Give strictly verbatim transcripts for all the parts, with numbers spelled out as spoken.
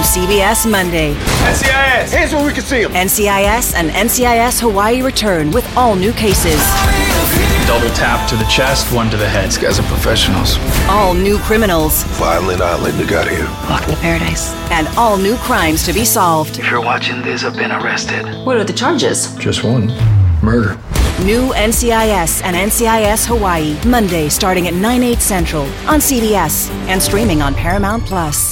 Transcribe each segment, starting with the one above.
C B S Monday. N C I S! Hands where we can see them! N C I S and N C I S Hawaii return with all new cases. Double tap to the chest, one to the head. These guys are professionals. All new criminals. Violent Island, they got here. Welcome to paradise. And all new crimes to be solved. If you're watching this, I've been arrested. What are the charges? Just one. Murder. New N C I S and N C I S Hawaii, Monday starting at nine, eight Central on C B S and streaming on Paramount Plus.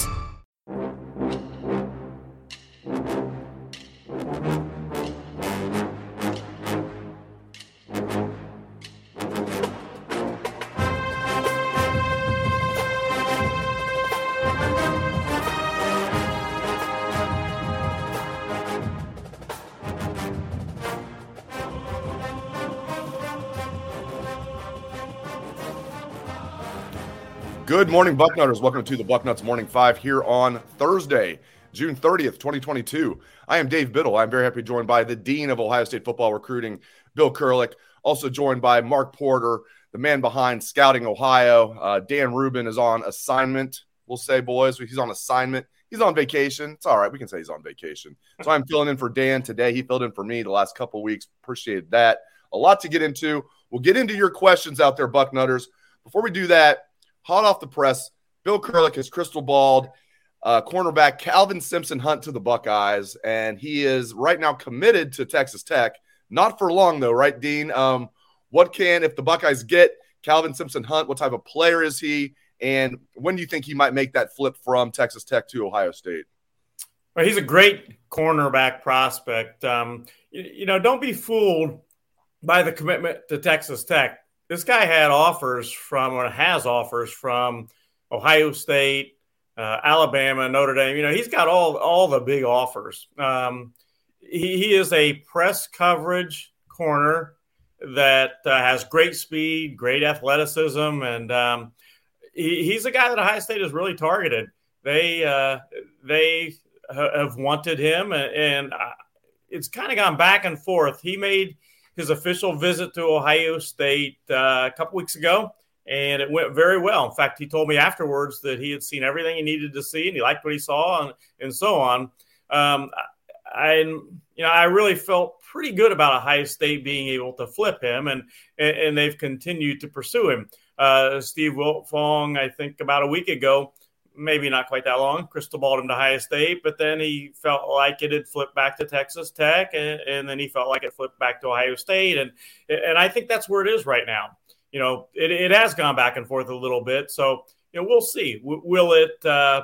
Good morning, Bucknutters. Welcome to the Bucknuts Morning Five here on Thursday, June thirtieth, twenty twenty-two. I am Dave Biddle. I'm very happy to be joined by the Dean of Ohio State Football Recruiting, Bill Kurelic. Also joined by Mark Porter, the man behind Scouting Ohio. Uh, Dan Rubin is on assignment, we'll say, boys. He's on assignment. He's on vacation. It's all right. We can say he's on vacation. So I'm filling in for Dan today. He filled in for me the last couple weeks. Appreciate that. A lot to get into. We'll get into your questions out there, Bucknutters. Before we do that, hot off the press, Bill Kurelic has crystal balled uh, cornerback Calvin Simpson Hunt to the Buckeyes, and he is right now committed to Texas Tech. Not for long, though, right, Dean? Um, what can, if the Buckeyes get Calvin Simpson Hunt, what type of player is he, and when do you think he might make that flip from Texas Tech to Ohio State? Well, he's a great cornerback prospect. Um, you, you know, don't be fooled by the commitment to Texas Tech. This guy had offers from, or has offers from Ohio State, uh, Alabama, Notre Dame. You know, he's got all all the big offers. Um, he, he is a press coverage corner that uh, has great speed, great athleticism, and um, he, he's a guy that Ohio State has really targeted. They uh, they have wanted him, and, and it's kind of gone back and forth. He made his official visit to Ohio State uh, a couple weeks ago, and it went very well. In fact, he told me afterwards that he had seen everything he needed to see, and he liked what he saw, and, and so on. Um, I, you know, I really felt pretty good about Ohio State being able to flip him, and and, and they've continued to pursue him. Uh, Steve Wiltfong, I think about a week ago, maybe not quite that long, crystal balled him to Ohio State, but then he felt like it had flipped back to Texas Tech, and, and then he felt like it flipped back to Ohio State. And and I think that's where it is right now. You know, it, it has gone back and forth a little bit. So, you know, we'll see. W- will it uh,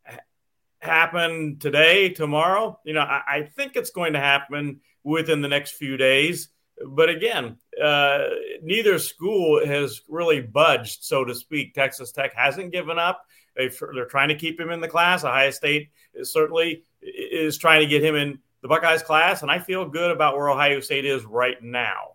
happen today, tomorrow? You know, I, I think it's going to happen within the next few days. But again, uh, neither school has really budged, so to speak. Texas Tech hasn't given up. They've, they're trying to keep him in the class. Ohio State is certainly is trying to get him in the Buckeyes class, and I feel good about where Ohio State is right now.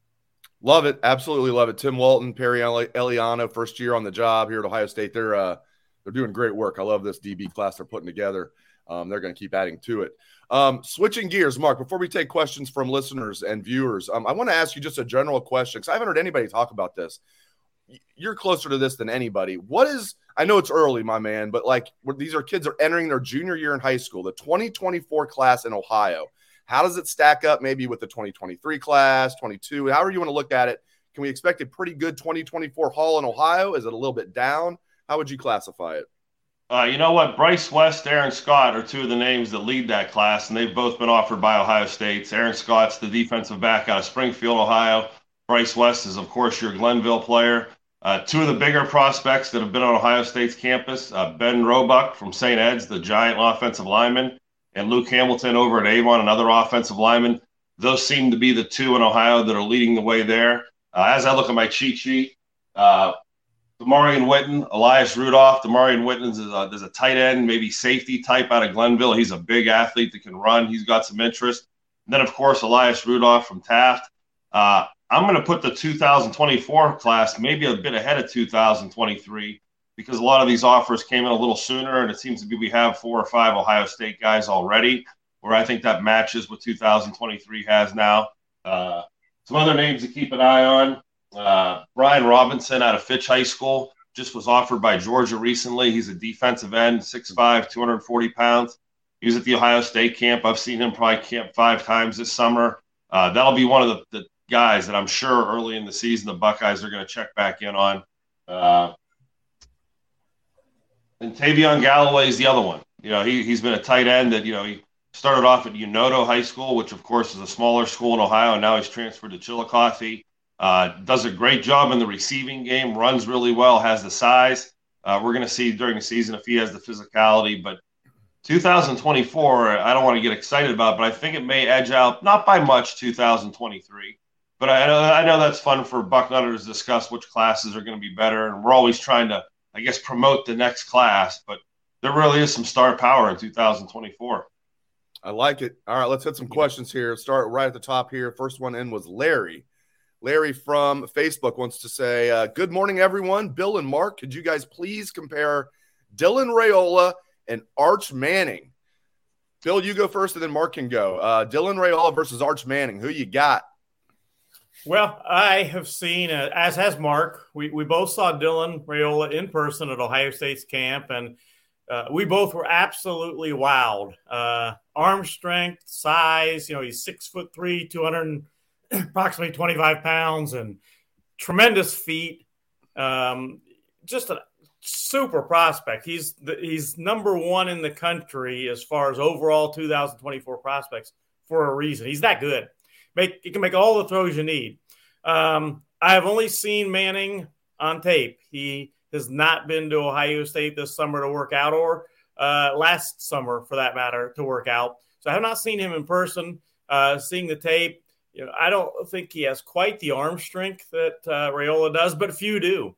Love it. Absolutely love it. Tim Walton, Perry Eliano, first year on the job here at Ohio State. They're uh, they're doing great work. I love this D B class they're putting together. Um, they're going to keep adding to it. Um, switching gears, Mark, before we take questions from listeners and viewers, um, I want to ask you just a general question because I haven't heard anybody talk about this. You're closer to this than anybody. What is – I know it's early, my man, but, like, these are kids that are entering their junior year in high school, the twenty twenty-four class in Ohio. How does it stack up maybe with the twenty twenty-three class, twenty-two? However you want to look at it, can we expect a pretty good twenty twenty-four haul in Ohio? Is it a little bit down? How would you classify it? Uh, you know what? Bryce West, Aaron Scott are two of the names that lead that class, and they've both been offered by Ohio State. Aaron Scott's the defensive back out of Springfield, Ohio. Bryce West is, of course, your Glenville player. Uh, two of the bigger prospects that have been on Ohio State's campus, uh, Ben Roebuck from Saint Ed's, the giant offensive lineman, and Luke Hamilton over at Avon, another offensive lineman. Those seem to be the two in Ohio that are leading the way there. Uh, as I look at my cheat sheet, uh, Demarion Witten, Elias Rudolph. Demarion Witten is a, is a tight end, maybe safety type out of Glenville. He's a big athlete that can run. He's got some interest. And then, of course, Elias Rudolph from Taft. Uh, I'm going to put the two thousand twenty-four class maybe a bit ahead of two thousand twenty-three because a lot of these offers came in a little sooner, and it seems to be we have four or five Ohio State guys already, where I think that matches what two thousand twenty-three has now. Uh, some other names to keep an eye on. Uh, Brian Robinson out of Fitch High School just was offered by Georgia recently. He's a defensive end, six five, two hundred forty pounds. He was at the Ohio State camp. I've seen him probably camp five times this summer. Uh, that'll be one of the, the guys that I'm sure early in the season the Buckeyes are going to check back in on. Uh, and Tavion Galloway is the other one. You know, he, he's been a tight end that, you know, he started off at Unoto High School, which, of course, is a smaller school in Ohio, and now he's transferred to Chillicothe. Uh, does a great job in the receiving game, runs really well, has the size. Uh, we're going to see during the season if he has the physicality. But two thousand twenty-four, I don't want to get excited about, but I think it may edge out, not by much, two thousand twenty-three. But I know, I know that's fun for Bucknutters to discuss which classes are going to be better, and we're always trying to, I guess, promote the next class. But there really is some star power in two thousand twenty-four. I like it. All right, let's hit some questions here. Start right at the top here. First one in was Larry. Larry from Facebook wants to say, uh, good morning, everyone. Bill and Mark, could you guys please compare Dylan Raiola and Arch Manning? Bill, you go first, and then Mark can go. Uh, Dylan Raiola versus Arch Manning. Who you got? Well, I have seen, uh, as has Mark, we, we both saw Dylan Raiola in person at Ohio State's camp, and uh, we both were absolutely wowed. Uh, arm strength, size, you know, he's six foot three, two hundred approximately twenty-five pounds, and tremendous feet. Um, just a super prospect. He's the, he's number one in the country as far as overall two thousand twenty-four prospects for a reason. He's that good. Make he can make all the throws you need. Um, I have only seen Manning on tape. He has not been to Ohio State this summer to work out, or uh, last summer for that matter to work out. So I have not seen him in person. Uh, seeing the tape, you know, I don't think he has quite the arm strength that uh, Raiola does, but few do.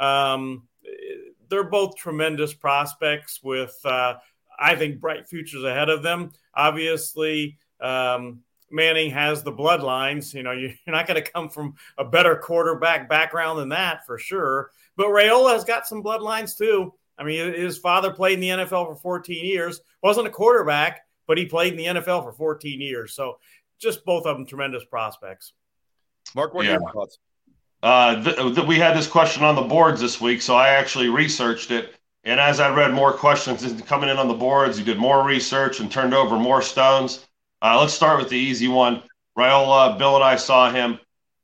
Um, they're both tremendous prospects with, uh, I think, bright futures ahead of them. Obviously, um, Manning has the bloodlines. You know, you're not going to come from a better quarterback background than that for sure. But Raiola has got some bloodlines too. I mean, his father played in the N F L for fourteen years. Wasn't a quarterback, but he played in the N F L for fourteen years. So just both of them tremendous prospects. Mark, what are yeah. your thoughts? Uh, th- th- we had this question on the boards this week, so I actually researched it. And as I read more questions coming in on the boards, you did more research and turned over more stones. Uh, let's start with the easy one. Raiola, Bill and I saw him.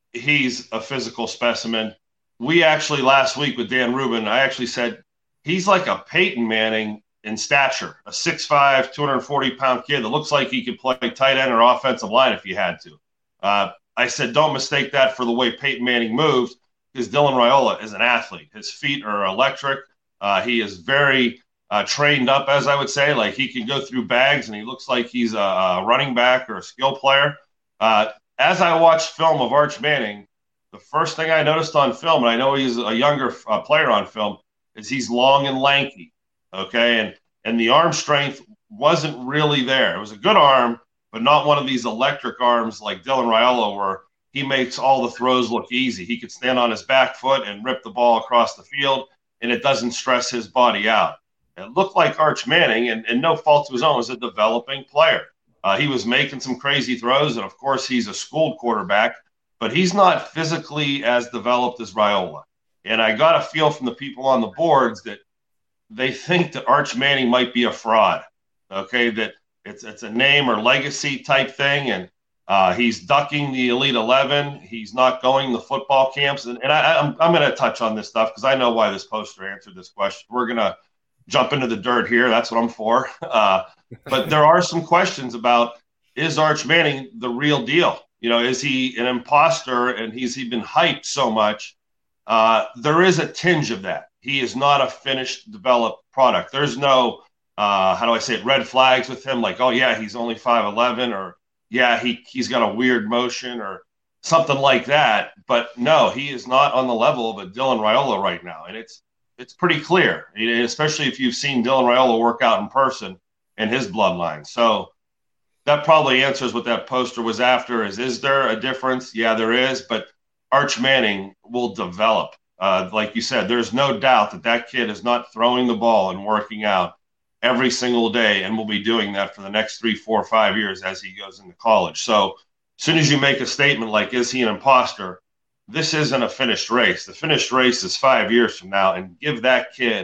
He's a physical specimen. We actually, last week with Dan Rubin, I actually said he's like a Peyton Manning in stature, a six five, two hundred forty pound kid that looks like he could play tight end or offensive line if he had to. Uh, I said, don't mistake that for the way Peyton Manning moved, because Dylan Raiola is an athlete. His feet are electric. Uh, he is very uh, trained up, as I would say. Like, he can go through bags, and he looks like he's a, a running back or a skill player. Uh, as I watched film of Arch Manning, the first thing I noticed on film, and I know he's a younger uh, player on film, is he's long and lanky, okay? And and the arm strength wasn't really there. It was a good arm, but not one of these electric arms like Dylan Raiola where he makes all the throws look easy. He could stand on his back foot and rip the ball across the field, and it doesn't stress his body out. It looked like Arch Manning, and, and no fault to his own, was a developing player. Uh, he was making some crazy throws, and, of course, he's a schooled quarterback, but he's not physically as developed as Raiola. And I got a feel from the people on the boards that they think that Arch Manning might be a fraud, okay, that it's it's a name or legacy type thing, and uh, he's ducking the Elite eleven. He's not going to football camps. And, and I, I'm, I'm going to touch on this stuff because I know why this poster answered this question. We're going to jump into the dirt here. That's what I'm for. Uh, but there are some questions about, is Arch Manning the real deal? You know, is he an imposter, and he's he been hyped so much? Uh, there is a tinge of that. He is not a finished, developed product. There's no, uh, how do I say it, red flags with him, like, oh, yeah, he's only five eleven, or, yeah, he, he's got a weird motion or something like that. But, no, he is not on the level of a Dylan Raiola right now. And it's it's pretty clear, especially if you've seen Dylan Raiola work out in person and his bloodline. So that probably answers what that poster was after is, is there a difference? Yeah, there is. But Arch Manning will develop. Uh, like you said, there's no doubt that that kid is not throwing the ball and working out every single day, and will be doing that for the next three, four, five years as he goes into college. So as soon as you make a statement like, is he an imposter, this isn't a finished race. The finished race is five years from now, and give that kid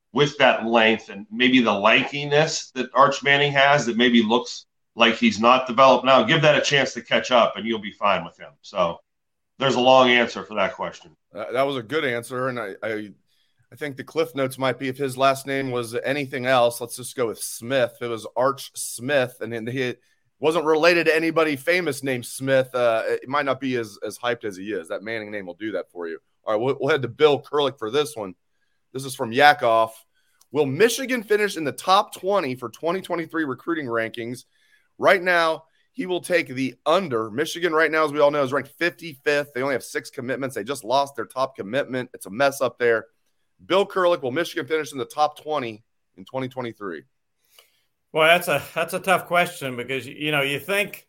with that length and maybe the lankiness that Arch Manning has that maybe looks like he's not developed now. Give that a chance to catch up, and you'll be fine with him. So there's a long answer for that question. Uh, that was a good answer, and I, I I think the cliff notes might be if his last name was anything else, let's just go with Smith. It was Arch Smith, and he wasn't related to anybody famous named Smith. Uh, it might not be as, as hyped as he is. That Manning name will do that for you. All right, we'll, we'll head to Bill Kurlick for this one. This is from Yakov. Will Michigan finish in the top twenty for twenty twenty-three recruiting rankings? Right now, he will take the under. Michigan right now, as we all know, is ranked fifty-fifth. They only have six commitments. They just lost their top commitment. It's a mess up there. Bill Kurlick, will Michigan finish in the top twenty in twenty twenty-three? Well, that's a that's a tough question because, you know, you think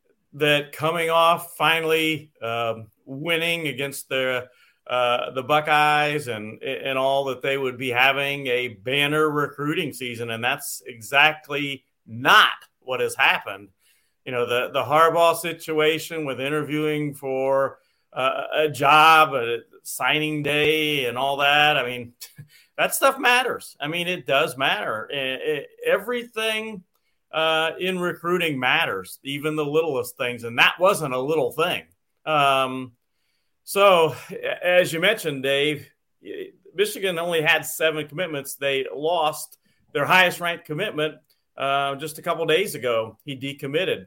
that coming off finally um, winning against the uh, the Buckeyes and and all that they would be having a banner recruiting season, and that's exactly not what has happened. You know, the the Harbaugh situation with interviewing for uh, a job, a signing day, and all that. I mean, that stuff matters. I mean, it does matter. It, it, everything uh, in recruiting matters, even the littlest things, and that wasn't a little thing. Um, so, as you mentioned, Dave, Michigan only had seven commitments. They lost their highest-ranked commitment uh, just a couple days ago. He decommitted.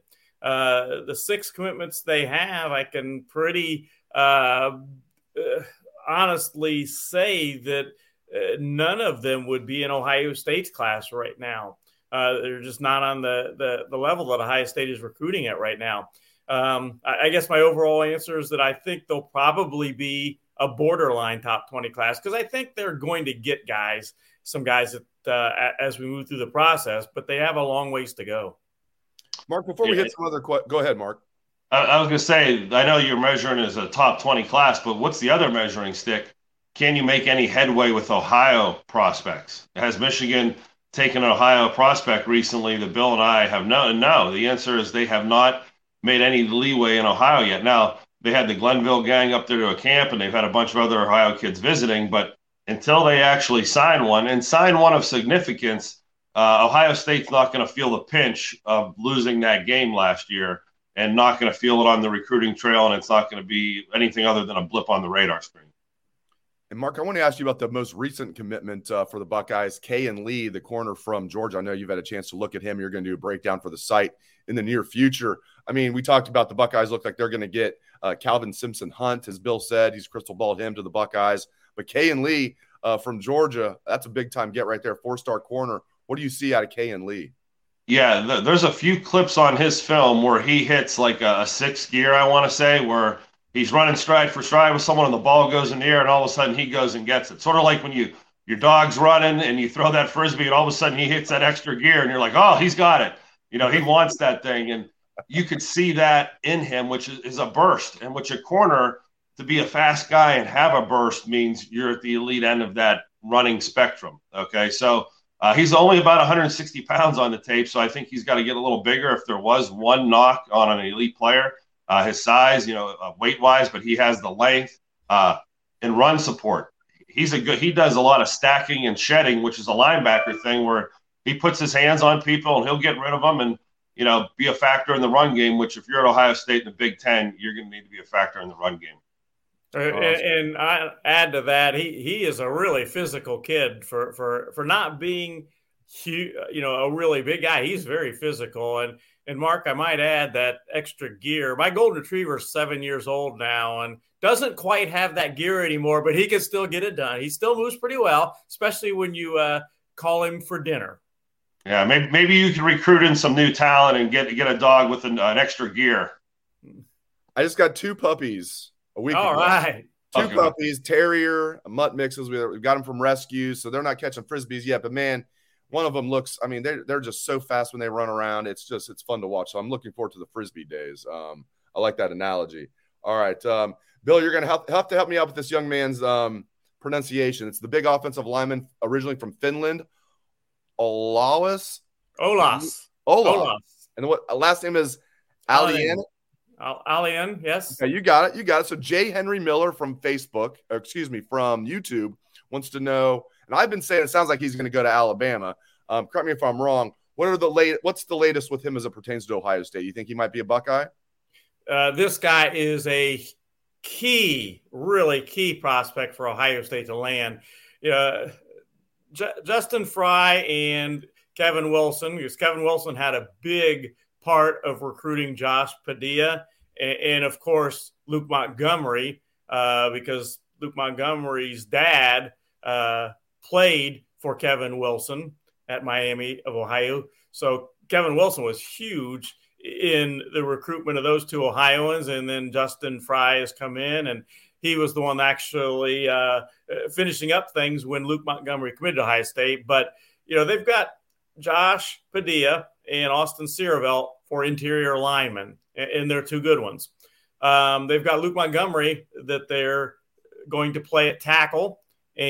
Uh, the six commitments they have, I can pretty uh, uh, honestly say that uh, none of them would be in Ohio State's class right now. Uh, they're just not on the, the, the level that Ohio State is recruiting at right now. Um, I, I guess my overall answer is that I think they'll probably be a borderline top twenty class because I think they're going to get guys, some guys that uh, as we move through the process, but they have a long ways to go. Mark, before we hit some other questions, go ahead, Mark. I, I was going to say, I know you're measuring as a top twenty class, but what's the other measuring stick? Can you make any headway with Ohio prospects? Has Michigan taken an Ohio prospect recently that Bill and I have known? No, the answer is they have not made any leeway in Ohio yet. Now, they had the Glenville gang up there to a camp, and they've had a bunch of other Ohio kids visiting, but until they actually sign one, and sign one of significance, uh, Ohio State's not going to feel the pinch of losing that game last year and not going to feel it on the recruiting trail, and it's not going to be anything other than a blip on the radar screen. And, Mark, I want to ask you about the most recent commitment uh, for the Buckeyes, Kayin Lee, the corner from Georgia. I know you've had a chance to look at him. You're going to do a breakdown for the site in the near future. I mean, we talked about the Buckeyes look like they're going to get uh, Calvin Simpson-Hunt, as Bill said. He's crystal balled him to the Buckeyes. But Kayin Lee uh, from Georgia, that's a big-time get right there, four-star corner. What do you see out of Kayin Lee? Yeah, th- there's a few clips on his film where he hits like a, a sixth gear, I want to say, where he's running stride for stride with someone and the ball goes in the air and all of a sudden he goes and gets it. Sort of like when you your dog's running and you throw that Frisbee and all of a sudden he hits that extra gear and you're like, oh, he's got it. You know, he wants that thing. And you could see that in him, which is, is a burst. And which a corner, to be a fast guy and have a burst means you're at the elite end of that running spectrum. Okay, so uh, he's only about one hundred sixty pounds on the tape, so I think he's got to get a little bigger if there was one knock on an elite player. Uh, his size, you know, uh, weight-wise, but he has the length uh, and run support. He's a good. He does a lot of stacking and shedding, which is a linebacker thing where he puts his hands on people and he'll get rid of them and, you know, be a factor in the run game. Which, if you're at Ohio State in the Big Ten, you're going to need to be a factor in the run game. And, and I add to that, he he is a really physical kid for for for not being, huge, you know, a really big guy. He's very physical. And and Mark, I might add that extra gear. My golden retriever is seven years old now and doesn't quite have that gear anymore, but he can still get it done. He still moves pretty well, especially when you uh, call him for dinner. Yeah, maybe maybe you can recruit in some new talent and get get a dog with an, an extra gear. I just got two puppies a week All ago. right. Two Okay. puppies, terrier, mutt mixes. We we got them from rescues, so they're not catching Frisbees yet. But, man, one of them looks – I mean, they're, they're just so fast when they run around. It's just – it's fun to watch. So I'm looking forward to the Frisbee days. Um, I like that analogy. All right. Um, Bill, you're going to have, have to help me out with this young man's um, pronunciation. It's the big offensive lineman originally from Finland, Olaus. Olas. Olas. Olas. And what last name is Alien? Al- Alien, yes. Okay, you got it. You got it. So Jay Henry Miller from Facebook, or excuse me, from YouTube wants to know, And I've been saying it sounds like he's going to go to Alabama. Um, correct me if I'm wrong. What are the late? What's the latest with him as it pertains to Ohio State? You think he might be a Buckeye? Uh, this guy is a key, really key prospect for Ohio State to land. Uh, J- Justin Fry and Kevin Wilson, because Kevin Wilson had a big part of recruiting Josh Padilla, and, and of course Luke Montgomery, uh, because Luke Montgomery's dad uh, played for Kevin Wilson at Miami of Ohio. So Kevin Wilson was huge in the recruitment of those two Ohioans, and then Justin Fry has come in, and he was the one actually uh, finishing up things when Luke Montgomery committed to Ohio State. But, you know, they've got Josh Padilla and Austin Sierravelt for interior linemen, and they're two good ones. Um, they've got Luke Montgomery that they're going to play at tackle,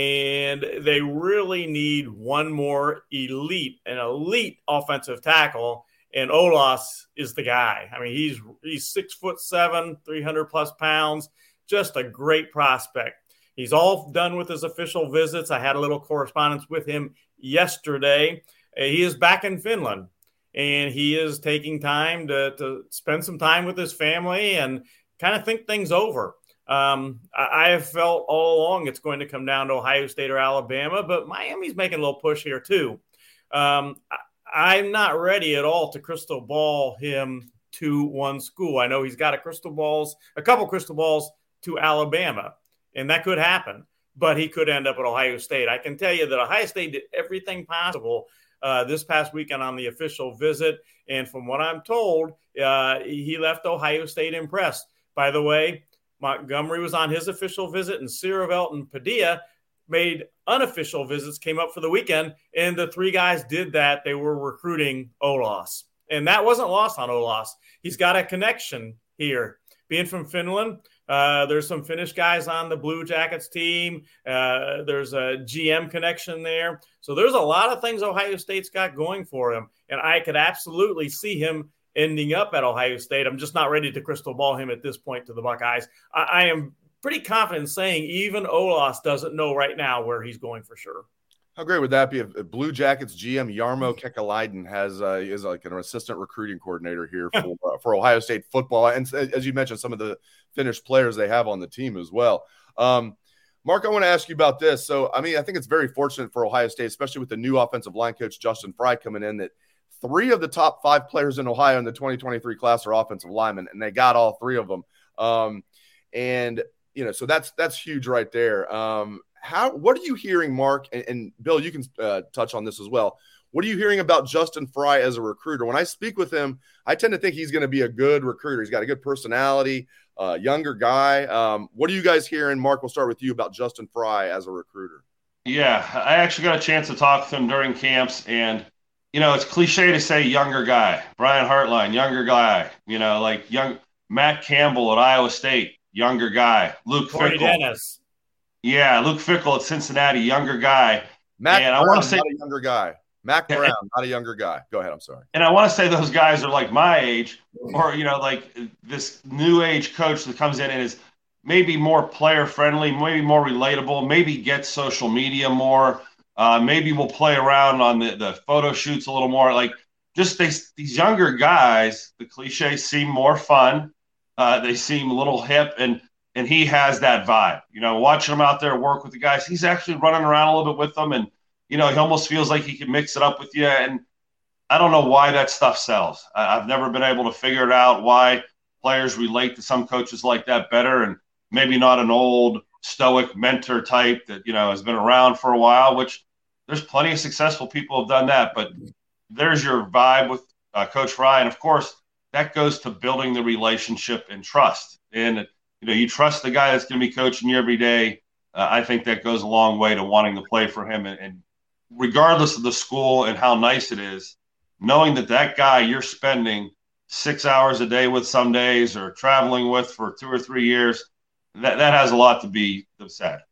and they really need one more elite, an elite offensive tackle, and Olas is the guy. I mean, he's he's six foot seven, three hundred plus pounds, just a great prospect. He's all done with his official visits. I had a little correspondence with him yesterday. He is back in Finland, and he is taking time to, to spend some time with his family and kind of think things over. Um, I, I have felt all along it's going to come down to Ohio State or Alabama, but Miami's making a little push here too. Um, I, I'm not ready at all to crystal ball him to one school. I know he's got a crystal balls, a couple crystal balls to Alabama, and that could happen, but he could end up at Ohio State. I can tell you that Ohio State did everything possible uh, this past weekend on the official visit, and from what I'm told, uh, he left Ohio State impressed. By the way, Montgomery was on his official visit, and Sierravelt and Padilla made unofficial visits, came up for the weekend, and the three guys did that. They were recruiting Olas, and that wasn't lost on Olas. He's got a connection here. Being from Finland, uh, there's some Finnish guys on the Blue Jackets team. Uh, there's a G M connection there. So there's a lot of things Ohio State's got going for him, and I could absolutely see him ending up at Ohio State. I'm just not ready to crystal ball him at this point to the Buckeyes. I, I am pretty confident in saying even Olas doesn't know right now where he's going for sure. How great would that be if Blue Jackets G M Jarmo Kekalainen has uh, is like an assistant recruiting coordinator here for uh, for Ohio State football, and as you mentioned, some of the Finnish players they have on the team as well. Um, Mark, I want to ask you about this. So, I mean, I think it's very fortunate for Ohio State, especially with the new offensive line coach Justin Fry coming in, that three of the top five players in Ohio in the twenty twenty-three class are offensive linemen, and they got all three of them. Um, and you know, so that's that's huge right there. Um, How, what are you hearing, Mark, and, and Bill, you can uh, touch on this as well. What are you hearing about Justin Fry as a recruiter? When I speak with him, I tend to think he's going to be a good recruiter. He's got a good personality, uh, younger guy. Um, what are you guys hearing? Mark, we'll start with you about Justin Fry as a recruiter. Yeah, I actually got a chance to talk to him during camps, and, you know, it's cliche to say younger guy. Brian Hartline, younger guy. You know, like young Matt Campbell at Iowa State, younger guy. Luke Corey Fickle. Dennis. Yeah, Luke Fickle at Cincinnati, younger guy. Matt and Brown, I want to say not a younger guy. Mac Yeah, Brown, not a younger guy. Go ahead. I'm sorry. And I want to say those guys are like my age, or, you know, like this new age coach that comes in and is maybe more player friendly, maybe more relatable, maybe gets social media more, uh, maybe we'll play around on the, the photo shoots a little more. Like just they, these younger guys, the cliches seem more fun. Uh, they seem a little hip, and and he has that vibe. You know, watching him out there work with the guys, he's actually running around a little bit with them, and you know, he almost feels like he can mix it up with you. And I don't know why that stuff sells. I've never been able to figure it out why players relate to some coaches like that better, and maybe not an old stoic mentor type that, you know, has been around for a while, which there's plenty of successful people have done that. But there's your vibe with uh, Coach Fry. And, of course, that goes to building the relationship and trust. And, you know, you trust the guy that's going to be coaching you every day. Uh, I think that goes a long way to wanting to play for him. And, and regardless of the school and how nice it is, knowing that that guy you're spending six hours a day with some days or traveling with for two or three years, that, that has a lot to be said.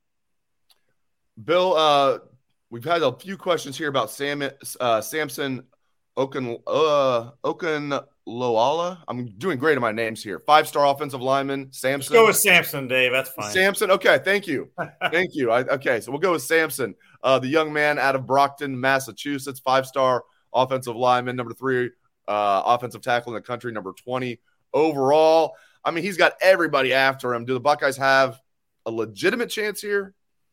Bill, uh, we've had a few questions here about Sam, uh, Samson Okun, uh, Okunloala. I'm doing great in my names here. Five-star offensive lineman, Samson. Let's go with Samson, Dave. That's fine. Samson. Okay, thank you. Thank you. I, okay, so we'll go with Samson. Uh, the young man out of Brockton, Massachusetts, five-star offensive lineman, number three uh, offensive tackle in the country, number twenty overall. I mean, he's got everybody after him. Do the Buckeyes have a legitimate chance here?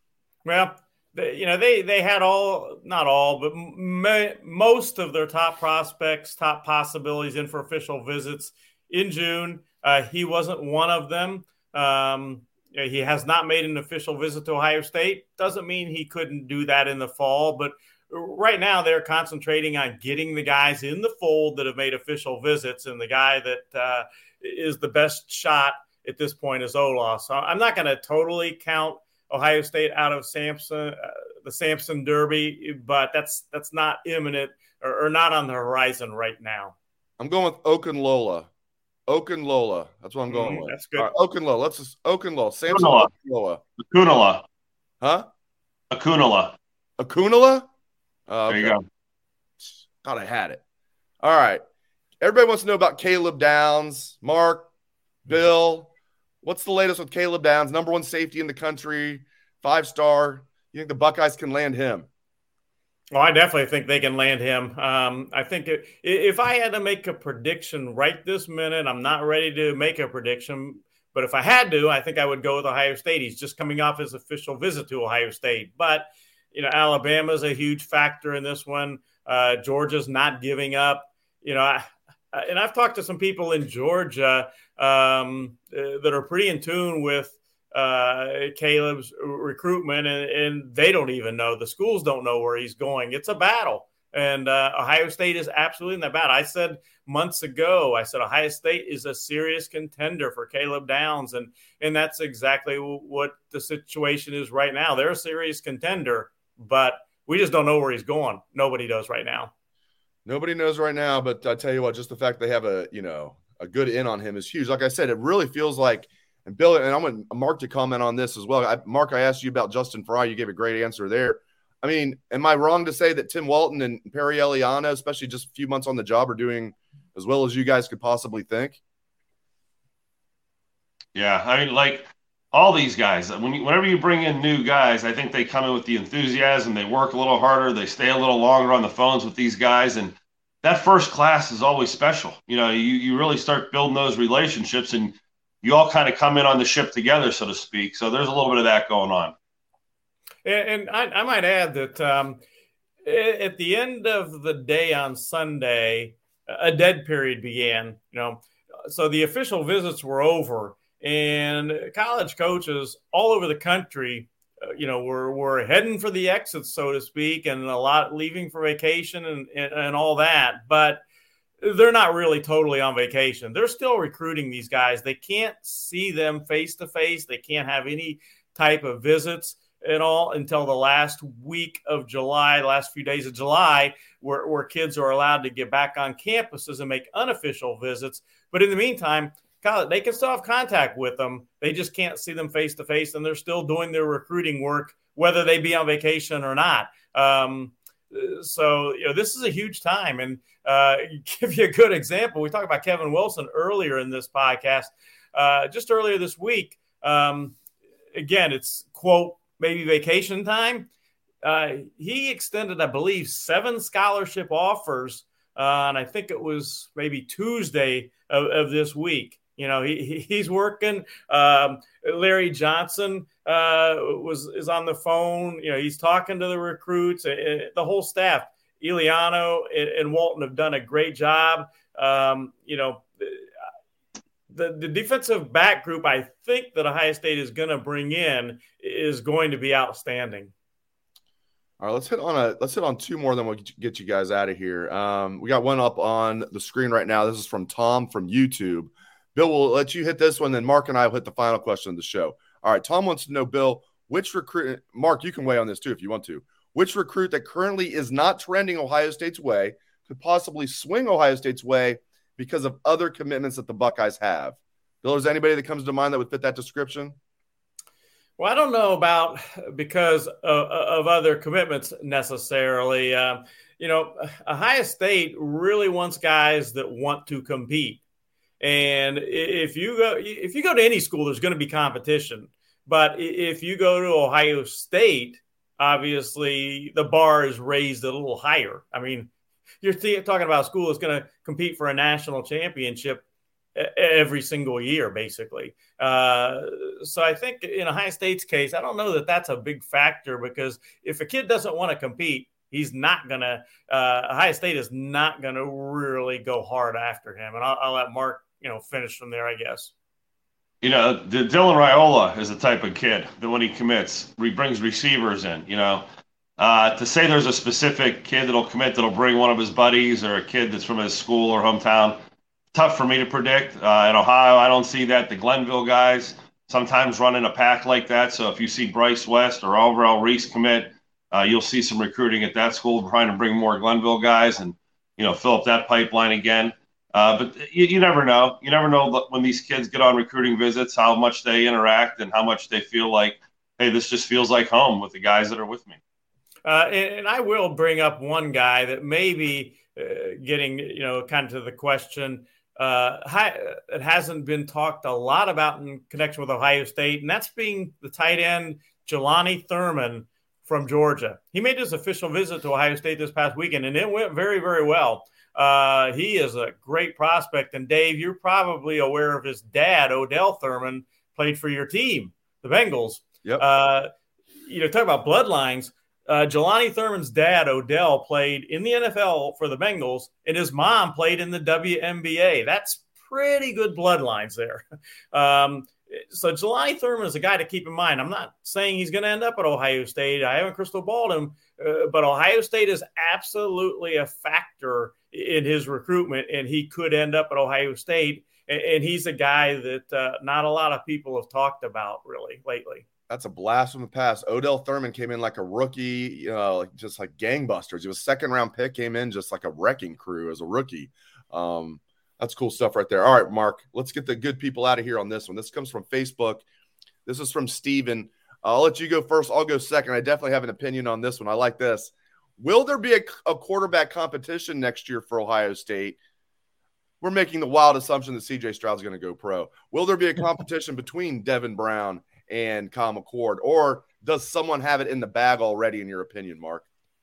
Well, they, you know, they they had all, not all, but m- most of their top prospects, top possibilities in for official visits in June. Uh, he wasn't one of them. Um, he has not made an official visit to Ohio State. Doesn't mean he couldn't do that in the fall, but right now they're concentrating on getting the guys in the fold that have made official visits, and the guy that uh, is the best shot at this point is Olaw. So I'm not going to totally count Ohio State out of Samson, uh, the Samson Derby, but that's that's not imminent or, or not on the horizon right now. I'm going with Okunlola. Okunlola. That's what I'm going Mm, with. that's good. All right, Okunlola. Let's just Okunlola. Samson Okunlola. Okunlola. Akunala. Huh? Akunala. Akunala? Uh, There you okay. go. Thought I had it. All right. Everybody wants to know about Caleb Downs. Mark, Bill, what's the latest with Caleb Downs? Number one safety in the country, five-star. You think the Buckeyes can land him? Well, I definitely think they can land him. Um, I think it, if I had to make a prediction right this minute, I'm not ready to make a prediction. But if I had to, I think I would go with Ohio State. He's just coming off his official visit to Ohio State. But, you know, Alabama's a huge factor in this one. Uh, Georgia's not giving up. You know, I, and I've talked to some people in Georgia um, uh, that are pretty in tune with uh, Caleb's recruitment, and, and they don't even know. The schools don't know where he's going. It's a battle. And uh, Ohio State is absolutely in that battle. I said months ago, I said Ohio State is a serious contender for Caleb Downs, and and that's exactly what the situation is right now. They're a serious contender, but we just don't know where he's going. Nobody does right now. Nobody knows right now, but I tell you what, just the fact they have a, you know, a good in on him is huge. Like I said, it really feels like, and Bill, and I want Mark to comment on this as well. I, Mark, I asked you about Justin Fry. You gave a great answer there. I mean, am I wrong to say that Tim Walton and Perry Eliano, especially just a few months on the job, are doing as well as you guys could possibly think? Yeah, I mean, like all these guys, when you, whenever you bring in new guys, I think they come in with the enthusiasm. They work a little harder. They stay a little longer on the phones with these guys. And that first class is always special. You know, you, you really start building those relationships, and you all kind of come in on the ship together, so to speak. So there's a little bit of that going on. And I, I might add that um, at the end of the day on Sunday, a dead period began. You know, so the official visits were over, and college coaches all over the country, uh, you know, were were heading for the exits, so to speak, and a lot leaving for vacation and and, and all that. But they're not really totally on vacation. They're still recruiting these guys. They can't see them face to face. They can't have any type of visits at all until the last week of July, last few days of July, where, where kids are allowed to get back on campuses and make unofficial visits. But in the meantime, college, they can still have contact with them. They just can't see them face to face, and they're still doing their recruiting work, whether they be on vacation or not. Um, so, you know, this is a huge time. And uh, give you a good example. We talked about Kevin Wilson earlier in this podcast. Uh, just earlier this week, um, again, it's, quote, maybe vacation time. Uh, he extended, I believe, seven scholarship offers. Uh, and I think it was maybe Tuesday of, of this week. You know, he, he's working. Um, Larry Johnson uh, was is on the phone. You know, he's talking to the recruits, uh, the whole staff. Eliano and, and Walton have done a great job. Um, you know, The, the defensive back group, I think, that Ohio State is going to bring in is going to be outstanding. All right, let's hit on a let's hit on two more, then we'll get you guys out of here. Um, we got one up on the screen right now. This is from Tom from YouTube. Bill, we'll let you hit this one, then Mark and I will hit the final question of the show. All right, Tom wants to know, Bill, which recruit – Mark, you can weigh on this too if you want to. Which recruit that currently is not trending Ohio State's way could possibly swing Ohio State's way because of other commitments that the Buckeyes have? Bill, is there anybody that comes to mind that would fit that description? Well, I don't know about because of, of other commitments necessarily. Um, you know, Ohio State really wants guys that want to compete. And if you go, if you go to any school, there's going to be competition. But if you go to Ohio State, obviously the bar is raised a little higher. I mean, you're talking about a school that's going to compete for a national championship every single year, basically. Uh, so I think in Ohio State's case, I don't know that that's a big factor, because if a kid doesn't want to compete, he's not going to uh, – Ohio State is not going to really go hard after him. And I'll, I'll let Mark, you know, finish from there, I guess. You know, the Dylan Raiola is the type of kid that when he commits, he brings receivers in, you know. Uh, to say there's a specific kid that'll commit that'll bring one of his buddies or a kid that's from his school or hometown, tough for me to predict. Uh, in Ohio, I don't see that. The Glenville guys sometimes run in a pack like that. So if you see Bryce West or Alvarell Reese commit, uh, you'll see some recruiting at that school trying to bring more Glenville guys and, you know, fill up that pipeline again. Uh, but you, you never know. You never know when these kids get on recruiting visits, how much they interact and how much they feel like, hey, this just feels like home with the guys that are with me. Uh, and, and I will bring up one guy that may be uh, getting, you know, kind of to the question. Uh, high, it hasn't been talked a lot about in connection with Ohio State, and that's being the tight end Jelani Thurman from Georgia. He made his official visit to Ohio State this past weekend, and it went very, very well. Uh, he is a great prospect, and Dave, you're probably aware of his dad, Odell Thurman, played for your team, the Bengals. Yep. Uh, you know, talk about bloodlines. Uh, Jelani Thurman's dad, Odell, played in the N F L for the Bengals, and his mom played in the W N B A. That's pretty good bloodlines there. Um, so Jelani Thurman is a guy to keep in mind. I'm not saying he's going to end up at Ohio State. I haven't crystal balled him, uh, but Ohio State is absolutely a factor in his recruitment, and he could end up at Ohio State. And, and he's a guy that uh, not a lot of people have talked about really lately. That's a blast from the past. Odell Thurman came in like a rookie, you know, like just like gangbusters. He was a second round pick, came in just like a wrecking crew as a rookie. Um, that's cool stuff right there. All right, Mark, let's get the good people out of here on this one. This comes from Facebook. This is from Steven. I'll let you go first. I'll go second. I definitely have an opinion on this one. I like this. Will there be a, a quarterback competition next year for Ohio State? We're making the wild assumption that C J Stroud's going to go pro. Will there be a competition between Devin Brown and Kyle McCord, or does someone have it in the bag already, in your opinion, Mark?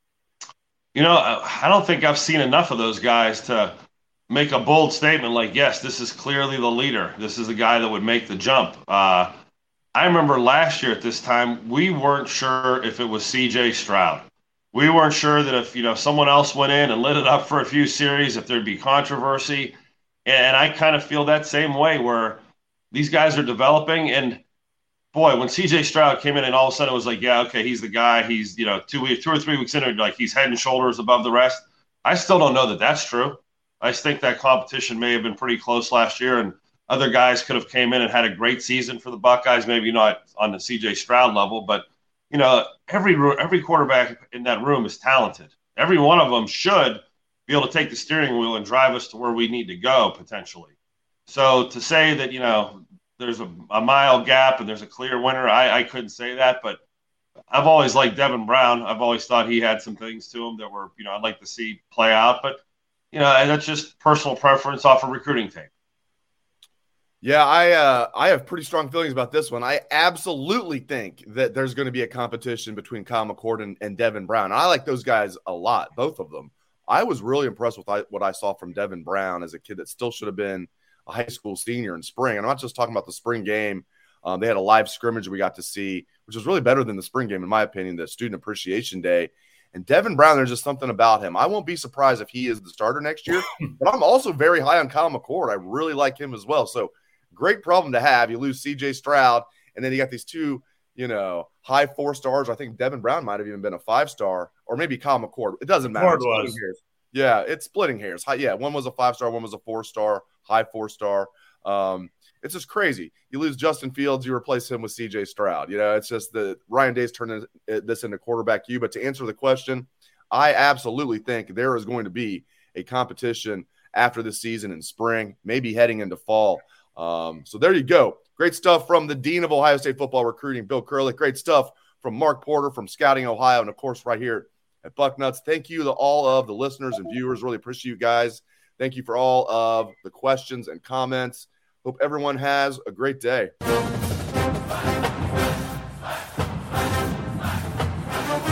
You know, I don't think I've seen enough of those guys to make a bold statement like, yes, this is clearly the leader. This is the guy that would make the jump. Uh, I remember last year at this time, we weren't sure if it was C J Stroud. We weren't sure that if, you know, someone else went in and lit it up for a few series, if there'd be controversy. And I kind of feel that same way, where these guys are developing. And boy, when C J Stroud came in and all of a sudden it was like, yeah, okay, he's the guy. He's, you know, two weeks, two or three weeks in, like he's head and shoulders above the rest. I still don't know that that's true. I just think that competition may have been pretty close last year, and other guys could have came in and had a great season for the Buckeyes. Maybe not on the C J Stroud level, but you know, every every quarterback in that room is talented. Every one of them should be able to take the steering wheel and drive us to where we need to go potentially. So to say that, you know, there's a, a mile gap and there's a clear winner, I, I couldn't say that, but I've always liked Devin Brown. I've always thought he had some things to him that were, you know, I'd like to see play out, but you know, and that's just personal preference off of recruiting tape. Yeah, I uh, I have pretty strong feelings about this one. I absolutely think that there's going to be a competition between Kyle McCord and, and Devin Brown. I like those guys a lot, both of them. I was really impressed with what I saw from Devin Brown as a kid that still should have been a high school senior in spring. And I'm not just talking about the spring game. Um, they had a live scrimmage we got to see, which was really better than the spring game, in my opinion, the Student Appreciation Day. And Devin Brown, there's just something about him. I won't be surprised if he is the starter next year. But I'm also very high on Kyle McCord. I really like him as well. So great problem to have. You lose C J Stroud, and then you got these two, you know, high four stars. I think Devin Brown might have even been a five star, or maybe Kyle McCord. It doesn't matter. It's was. hairs. Yeah, it's splitting hairs. High, yeah, one was a five star, one was a four star, high four star. Um, it's just crazy. You lose Justin Fields, you replace him with C J Stroud. You know, it's just the Ryan Day's turning this into quarterback you. But to answer the question, I absolutely think there is going to be a competition after the season in spring, maybe heading into fall. Um, so there you go. Great stuff from the Dean of Ohio State Football Recruiting, Bill Kurelic. Great stuff from Mark Porter from Scouting Ohio, and of course right here at Bucknuts. Thank you to all of the listeners and viewers. Really appreciate you guys. Thank you for all of the questions and comments. Hope everyone has a great day.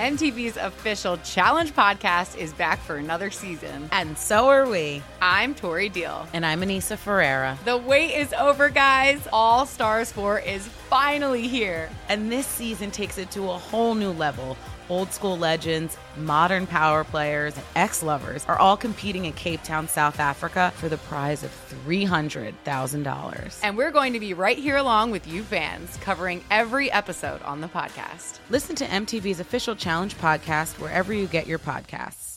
M T V's official Challenge podcast is back for another season. And so are we. I'm Tori Deal. And I'm Anissa Ferreira. The wait is over, guys. All Stars four is finally here. And this season takes it to a whole new level. Old school legends, modern power players, and ex-lovers are all competing in Cape Town, South Africa for the prize of three hundred thousand dollars. And we're going to be right here along with you fans, covering every episode on the podcast. Listen to M T V's official Challenge podcast wherever you get your podcasts.